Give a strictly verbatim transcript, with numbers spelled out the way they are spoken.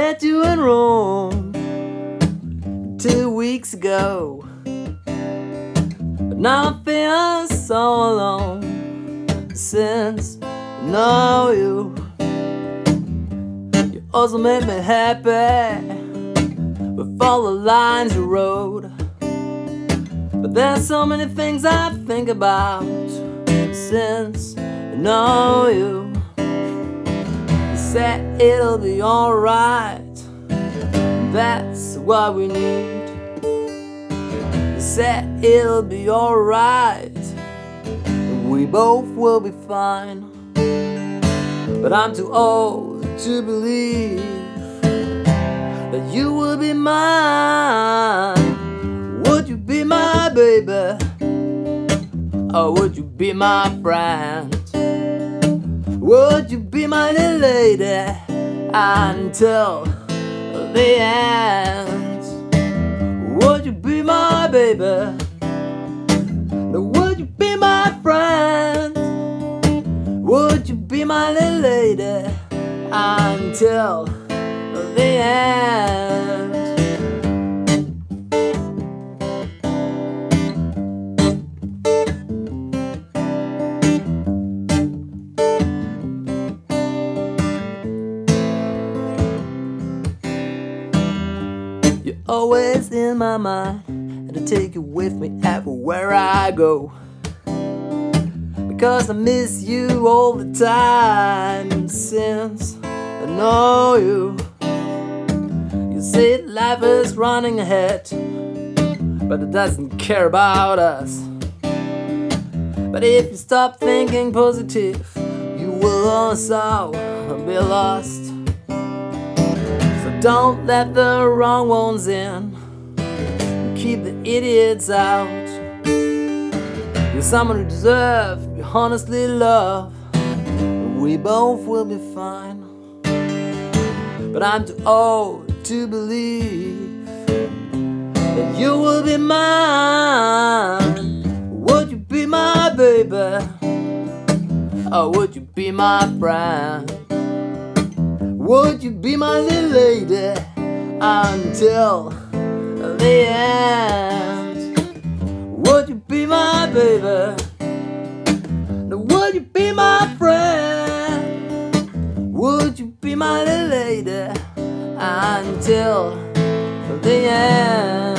met you in Rome two weeks ago, but now I feel so alone since I know you. You also make me happy with all the lines you wrote, but there's so many things I think about since I know you. You said it'll be alright, that's what we need. You said it'll be alright, we both will be fine. But I'm too old to believe that you will be mine. Would you be my baby? Or would you be my friend? Would you be my little lady until the end? Would you be my baby? Would you be my friend? Would you be my little lady until the end? You're always in my mind, and I take you with me everywhere I go, because I miss you all the time since I know you. You say life is running ahead, but it doesn't care about us. But if you stop thinking positive, you will also be lost. So don't let the wrong ones in, keep the idiots out. You're someone who deserves to be honestly loved. We both will be fine. But I'm too old to believe that you will be mine. Would you be my baby? Or would you be my friend? Would you be my little lady until the end? Would you be my baby? Would you be my friend? Would you be my little lady until the end?